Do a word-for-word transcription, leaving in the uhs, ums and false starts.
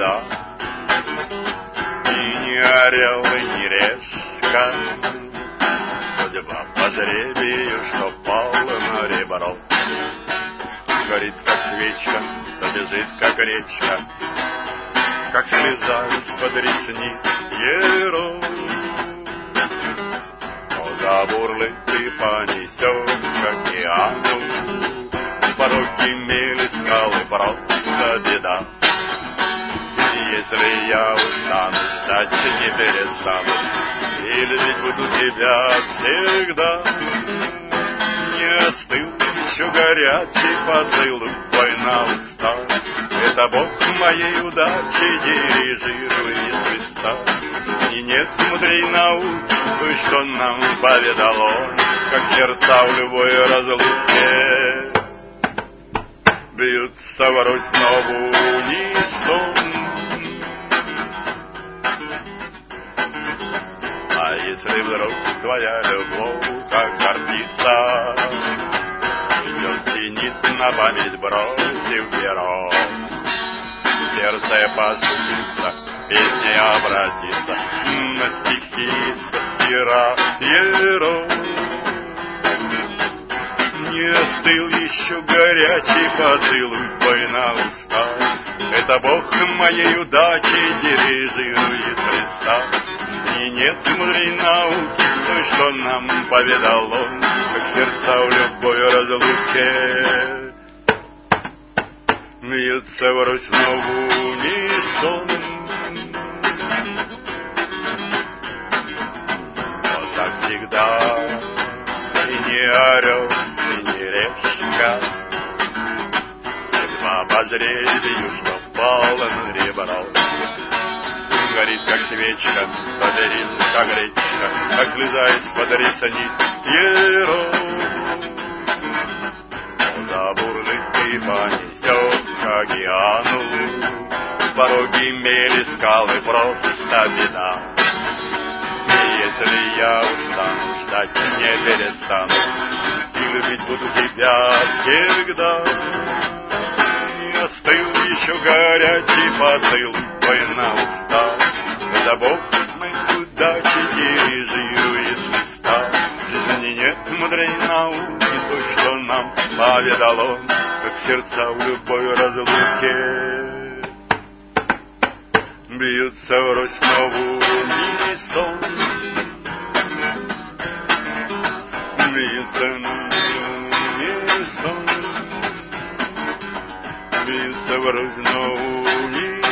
беда. И не орел, и не решка, судьба по жребию, что пал на ребро. Горит, как свечка, то бежит, как речка, как слеза из-под ресниц еру. Куда бурлы ты понесет к океану, пороги, мели, скалы, просто беда. И если я устану, ждать не перестану, и любить буду тебя всегда. Не остыл еще горячий поцелуй твой на уста. Это Бог моей удачи дирижирует свиста. И нет мудрей науки, что нам поведал он, как сердца в любой разлуке бьются врозь, но в унисон. А если вдруг твоя любовь, как артица, идет зенит на память, бросив перо, сердце поступится, песней обратится на стихи из-под пера еро. Не остыл еще горячий поцелуй твой на уста. Это Бог моей удачи дирижирует Христа. И нет мудрей науки, то, что нам поведал он, как сердца в любой разлуке бьются врозь, но в унисон. Вот так всегда, и не орел, и не решка, судьба по жребию, что пала на ребро. Горит, как свечка, подарит, как речка, как слеза из-под ресниц еро. Куда бурлит и понесет к океану, пороги, мели, скалы, просто беда. И если я устану, ждать не перестану, и любить буду тебя всегда. Не остыл еще горячий поцелуй твой на уста. Это Бог моей удачи дирижирует свиста. В жизни нет мудрей науки, то, что нам поведал он, как сердца в любой разлуке бьются врозь, но в унисон. Бьются в унисон, бьются врозь, но в унисон.